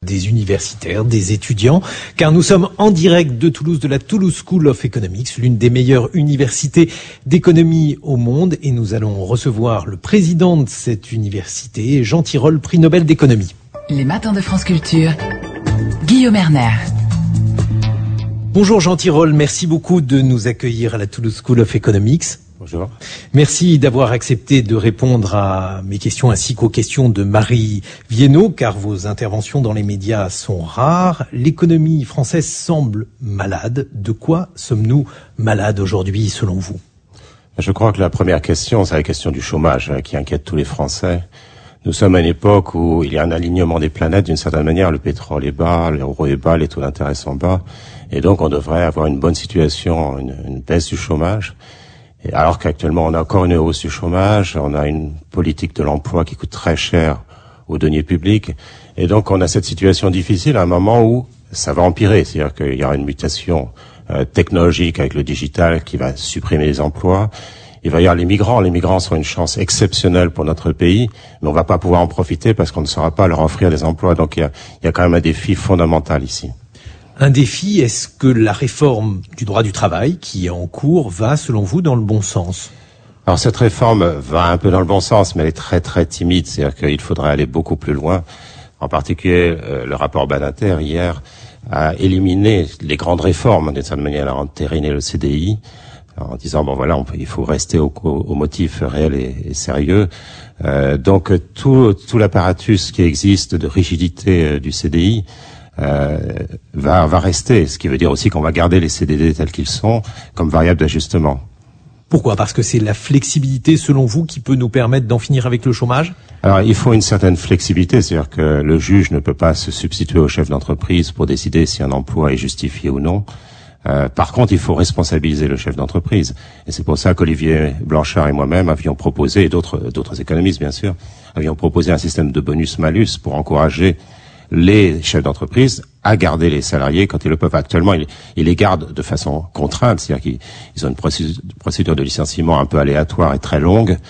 des universitaires, des étudiants, car nous sommes en direct de Toulouse, de la Toulouse School of Economics, l'une des meilleures universités d'économie au monde, et nous allons recevoir le président de cette université, Jean Tirole, prix Nobel d'économie. Les matins de France Culture, Guillaume Erner. Bonjour Jean Tirole, merci beaucoup de nous accueillir à la Toulouse School of Economics. Bonjour. Merci d'avoir accepté de répondre à mes questions ainsi qu'aux questions de Marie Viennot, car vos interventions dans les médias sont rares. L'économie française semble malade. De quoi sommes-nous malades aujourd'hui, selon vous? Je crois que la première question, c'est la question du chômage qui inquiète tous les Français. Nous sommes à une époque où il y a un alignement des planètes d'une certaine manière. Le pétrole est bas, l'euro est bas, les taux d'intérêt sont bas. Et donc, on devrait avoir une bonne situation, une baisse du chômage. Et alors qu'actuellement, on a encore une hausse du chômage, on a une politique de l'emploi qui coûte très cher aux deniers publics. Et donc, on a cette situation difficile à un moment où ça va empirer. C'est-à-dire qu'il y aura une mutation technologique avec le digital qui va supprimer les emplois. Il va y avoir les migrants. Les migrants sont une chance exceptionnelle pour notre pays, mais on va pas pouvoir en profiter parce qu'on ne saura pas leur offrir des emplois. Donc, il y a quand même un défi fondamental ici. Un défi, est-ce que la réforme du droit du travail qui est en cours va, selon vous, dans le bon sens? Alors cette réforme va un peu dans le bon sens, mais elle est très très timide. C'est-à-dire qu'il faudrait aller beaucoup plus loin. En particulier, le rapport Badinter hier a éliminé les grandes réformes. D'une certaine manière, elle a entériné le CDI en disant bon voilà, il faut rester au motif réel et sérieux. Donc tout l'apparatus qui existe de rigidité du CDI va rester, ce qui veut dire aussi qu'on va garder les CDD tels qu'ils sont comme variable d'ajustement. Pourquoi? Parce que c'est la flexibilité, selon vous, qui peut nous permettre d'en finir avec le chômage? Alors, il faut une certaine flexibilité, c'est-à-dire que le juge ne peut pas se substituer au chef d'entreprise pour décider si un emploi est justifié ou non. Par contre, il faut responsabiliser le chef d'entreprise. Et c'est pour ça qu'Olivier Blanchard et moi-même avions proposé, et d'autres économistes bien sûr, avions proposé un système de bonus-malus pour encourager les chefs d'entreprise à garder les salariés quand ils le peuvent. Actuellement, ils les gardent de façon contrainte, c'est-à-dire qu'ils ont une procédure de licenciement un peu aléatoire et très longue.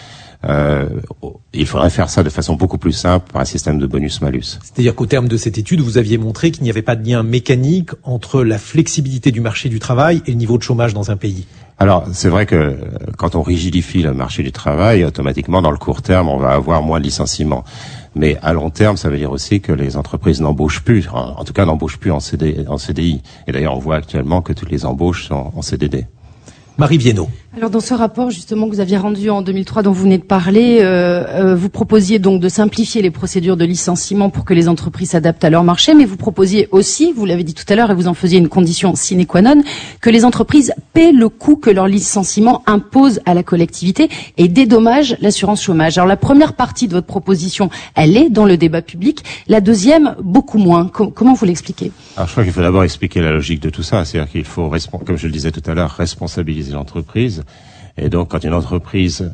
Il faudrait faire ça de façon beaucoup plus simple par un système de bonus-malus. C'est-à-dire qu'au terme de cette étude, vous aviez montré qu'il n'y avait pas de lien mécanique entre la flexibilité du marché du travail et le niveau de chômage dans un pays. Alors, c'est vrai que quand on rigidifie le marché du travail, automatiquement, dans le court terme, on va avoir moins de licenciements. Mais à long terme, ça veut dire aussi que les entreprises n'embauchent plus, en tout cas n'embauchent plus en CDI. Et d'ailleurs, on voit actuellement que toutes les embauches sont en CDD. Marie Viennot. Alors dans ce rapport justement que vous aviez rendu en 2003 dont vous venez de parler, vous proposiez donc de simplifier les procédures de licenciement pour que les entreprises s'adaptent à leur marché, mais vous proposiez aussi, vous l'avez dit tout à l'heure et vous en faisiez une condition sine qua non, que les entreprises paient le coût que leur licenciement impose à la collectivité et dédommagent l'assurance chômage. Alors la première partie de votre proposition, elle est dans le débat public, la deuxième beaucoup moins. Comment vous l'expliquez? Alors je crois qu'il faut d'abord expliquer la logique de tout ça, c'est-à-dire qu'il faut, comme je le disais tout à l'heure, responsabiliser l'entreprise. Et donc, quand une entreprise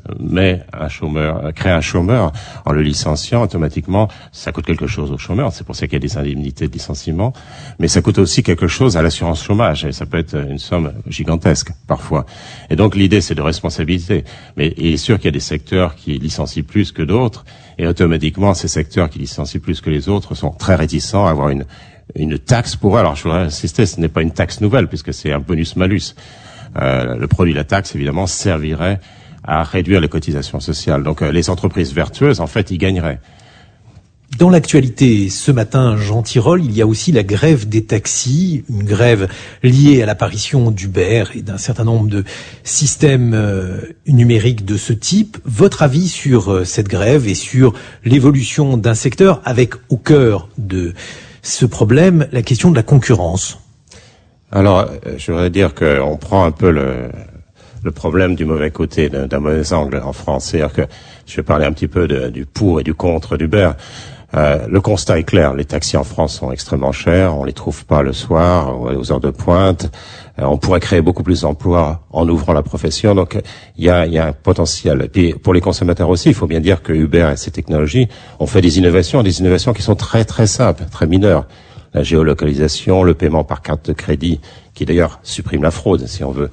crée un chômeur en le licenciant, automatiquement, ça coûte quelque chose au chômeur. C'est pour ça qu'il y a des indemnités de licenciement. Mais ça coûte aussi quelque chose à l'assurance chômage. Et ça peut être une somme gigantesque, parfois. Et donc, l'idée, c'est de responsabiliser. Mais il est sûr qu'il y a des secteurs qui licencient plus que d'autres. Et automatiquement, ces secteurs qui licencient plus que les autres sont très réticents à avoir une taxe pour eux. Alors, je voudrais insister, ce n'est pas une taxe nouvelle, puisque c'est un bonus-malus. Le produit de la taxe, évidemment, servirait à réduire les cotisations sociales. Donc, les entreprises vertueuses, en fait, y gagneraient. Dans l'actualité, ce matin, Jean Tirole, il y a aussi la grève des taxis, une grève liée à l'apparition d'Uber et d'un certain nombre de systèmes numériques de ce type. Votre avis sur cette grève et sur l'évolution d'un secteur avec au cœur de ce problème la question de la concurrence? Alors, je voudrais dire qu'on prend un peu le problème du mauvais côté, d'un mauvais angle en France. C'est-à-dire que je vais parler un petit peu du pour et du contre d'Uber. Le constat est clair, les taxis en France sont extrêmement chers, on les trouve pas le soir, aux heures de pointe. On pourrait créer beaucoup plus d'emplois en ouvrant la profession, donc il y a un potentiel. Et puis pour les consommateurs aussi, il faut bien dire que Uber et ses technologies ont fait des innovations qui sont très très simples, très mineures. la géolocalisation, le paiement par carte de crédit, qui d'ailleurs supprime la fraude, si on veut.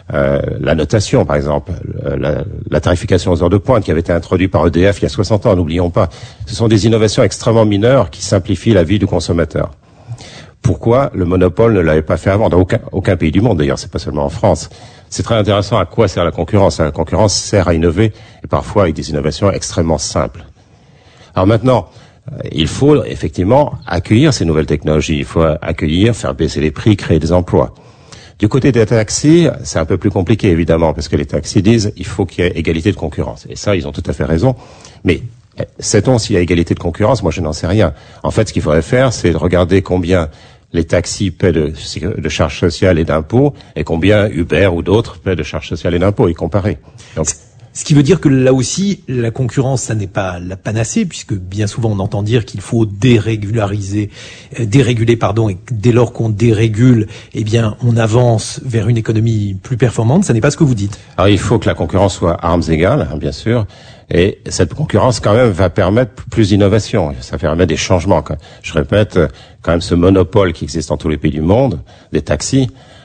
La notation, par exemple, la tarification aux heures de pointe qui avait été introduite par EDF il y a 60 ans, n'oublions pas. Ce sont des innovations extrêmement mineures qui simplifient la vie du consommateur. Pourquoi le monopole ne l'avait pas fait avant? Dans aucun pays du monde, d'ailleurs, c'est pas seulement en France. C'est très intéressant à quoi sert la concurrence. La concurrence sert à innover, et parfois avec des innovations extrêmement simples. Alors maintenant, il faut effectivement accueillir ces nouvelles technologies. Il faut accueillir, faire baisser les prix, créer des emplois. Du côté des taxis, c'est un peu plus compliqué, évidemment, parce que les taxis disent il faut qu'il y ait égalité de concurrence. Et ça, ils ont tout à fait raison. Mais sait-on s'il y a égalité de concurrence? Moi, je n'en sais rien. En fait, ce qu'il faudrait faire, c'est de regarder combien les taxis paient de charges sociales et d'impôts, et combien Uber ou d'autres paient de charges sociales et d'impôts, et comparer. Donc, ce qui veut dire que là aussi, la concurrence, ça n'est pas la panacée, puisque bien souvent on entend dire qu'il faut déréguler, et dès lors qu'on dérégule, eh bien, on avance vers une économie plus performante. Ça n'est pas ce que vous dites. Alors, il faut que la concurrence soit à armes égales, hein, bien sûr, et cette concurrence, quand même, va permettre plus d'innovation. Ça permet des changements. Je répète, quand même, ce monopole qui existe dans tous les pays du monde, des taxis,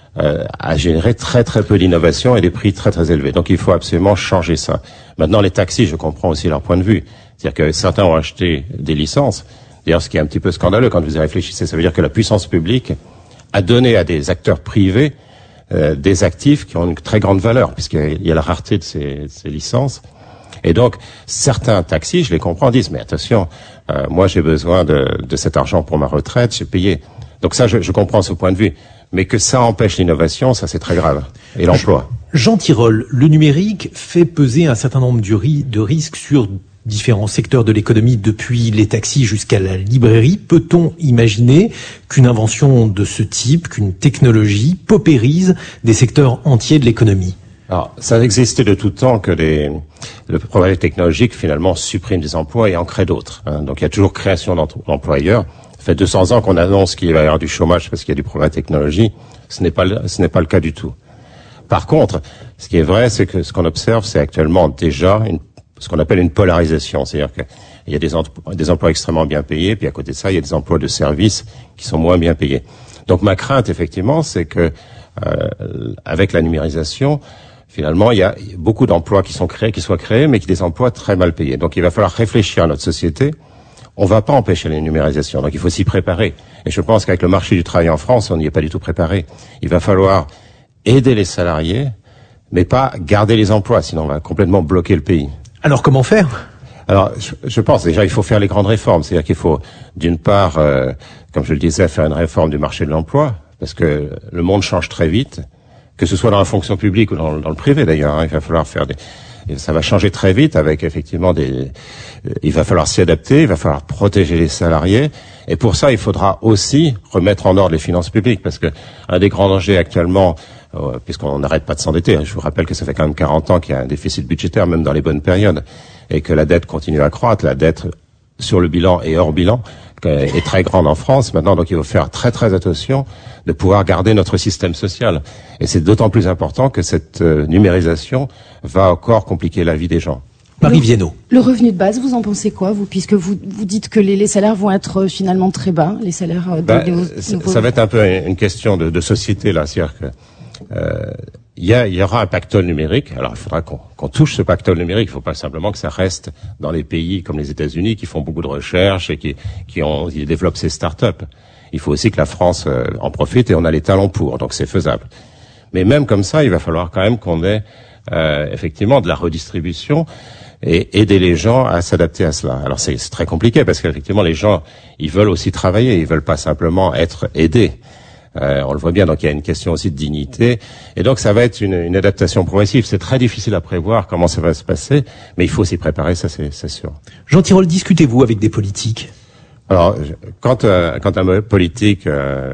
a généré très très peu d'innovation et des prix très très élevés. Donc il faut absolument changer ça. Maintenant les taxis, je comprends aussi leur point de vue. C'est-à-dire que certains ont acheté des licences. D'ailleurs ce qui est un petit peu scandaleux quand vous y réfléchissez, ça veut dire que la puissance publique a donné à des acteurs privés des actifs qui ont une très grande valeur, puisqu'il y a la rareté de ces licences. Et donc certains taxis, je les comprends, disent mais attention, moi j'ai besoin de cet argent pour ma retraite, j'ai payé. Donc ça je comprends ce point de vue. Mais que ça empêche l'innovation, ça c'est très grave. Et l'emploi. Jean Tirole, le numérique fait peser un certain nombre de risques sur différents secteurs de l'économie, depuis les taxis jusqu'à la librairie. Peut-on imaginer qu'une invention de ce type, qu'une technologie paupérise des secteurs entiers de l'économie? Alors, ça existait de tout temps que le progrès technologique finalement supprime des emplois et en crée d'autres. Hein. Donc il y a toujours création d'employeurs. Ça fait 200 ans qu'on annonce qu'il va y avoir du chômage parce qu'il y a du progrès technologie. Ce n'est pas le cas du tout. Par contre, ce qui est vrai, c'est que ce qu'on observe, c'est actuellement déjà ce qu'on appelle une polarisation. C'est-à-dire qu'il y a des emplois extrêmement bien payés, puis à côté de ça, il y a des emplois de services qui sont moins bien payés. Donc ma crainte, effectivement, c'est que avec la numérisation, finalement, il y a beaucoup d'emplois qui soient créés, mais qui des emplois très mal payés. Donc il va falloir réfléchir à notre société. On va pas empêcher la numérisation, donc il faut s'y préparer. Et je pense qu'avec le marché du travail en France, on n'y est pas du tout préparé. Il va falloir aider les salariés, mais pas garder les emplois, sinon on va complètement bloquer le pays. Alors comment faire? Alors, je pense déjà il faut faire les grandes réformes. C'est-à-dire qu'il faut, d'une part, comme je le disais, faire une réforme du marché de l'emploi, parce que le monde change très vite, que ce soit dans la fonction publique ou dans le privé d'ailleurs. Hein, il va falloir faire ça va changer très vite avec effectivement il va falloir s'y adapter, il va falloir protéger les salariés. Et pour ça, il faudra aussi remettre en ordre les finances publiques, parce que un des grands dangers actuellement, puisqu'on n'arrête pas de s'endetter, je vous rappelle que ça fait quand même 40 ans qu'il y a un déficit budgétaire, même dans les bonnes périodes, et que la dette continue à croître, la dette sur le bilan et hors bilan est très grande en France maintenant, donc il faut faire très très attention de pouvoir garder notre système social. Et c'est d'autant plus important que cette numérisation va encore compliquer la vie des gens. Marie Viennot. Le revenu de base, vous en pensez quoi, vous, puisque vous dites que les salaires vont être finalement très bas, les salaires ça va être un peu une question de société là, c'est-à-dire que il y aura un pactole numérique. Alors il faudra qu'on touche ce pactole numérique. Il ne faut pas simplement que ça reste dans les pays comme les États-Unis qui font beaucoup de recherche et qui développent ces start-up. Il faut aussi que la France en profite, et on a les talents pour, donc c'est faisable. Mais même comme ça, il va falloir quand même qu'on ait effectivement de la redistribution et aider les gens à s'adapter à cela. Alors c'est très compliqué parce qu'effectivement les gens, ils veulent aussi travailler, ils veulent pas simplement être aidés. On le voit bien, donc il y a une question aussi de dignité. Et donc ça va être une adaptation progressive. C'est très difficile à prévoir comment ça va se passer, mais il faut s'y préparer, ça c'est sûr. Jean Tirole, discutez-vous avec des politiques? Alors, quand un politique,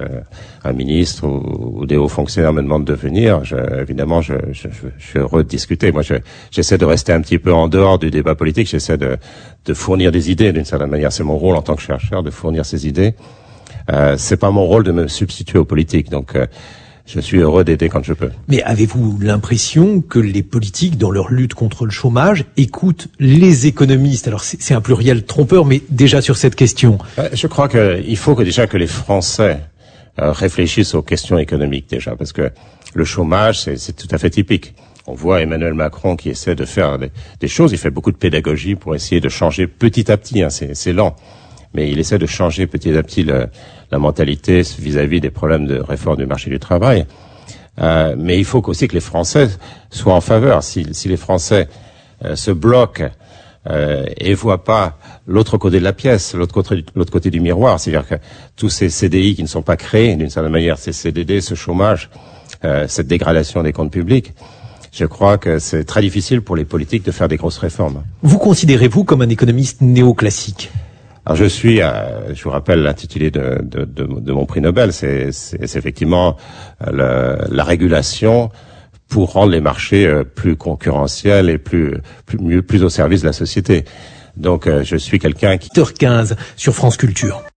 un ministre ou des hauts fonctionnaires me demandent de venir, évidemment, je suis heureux de discuter. Moi, j'essaie de rester un petit peu en dehors du débat politique. J'essaie de fournir des idées d'une certaine manière. C'est mon rôle en tant que chercheur de fournir ces idées. C'est pas mon rôle de me substituer aux politiques. Donc, je suis heureux d'aider quand je peux. Mais avez-vous l'impression que les politiques, dans leur lutte contre le chômage, écoutent les économistes? Alors c'est un pluriel trompeur, mais déjà sur cette question. Je crois qu'il faut déjà que les Français réfléchissent aux questions économiques déjà, parce que le chômage, c'est tout à fait typique. On voit Emmanuel Macron qui essaie de faire des choses, il fait beaucoup de pédagogie pour essayer de changer petit à petit, c'est lent, mais il essaie de changer petit à petit la mentalité vis-à-vis des problèmes de réforme du marché du travail. Mais il faut aussi que les Français soient en faveur. Si les Français se bloquent et voient pas l'autre côté de la pièce, l'autre côté du miroir, c'est-à-dire que tous ces CDI qui ne sont pas créés d'une certaine manière, ces CDD, ce chômage, cette dégradation des comptes publics, je crois que c'est très difficile pour les politiques de faire des grosses réformes. Vous considérez-vous comme un économiste néoclassique? Alors je vous rappelle l'intitulé de mon prix Nobel, c'est effectivement la régulation pour rendre les marchés plus concurrentiels et plus au service de la société. Donc je suis quelqu'un qui... 8h15 sur France Culture.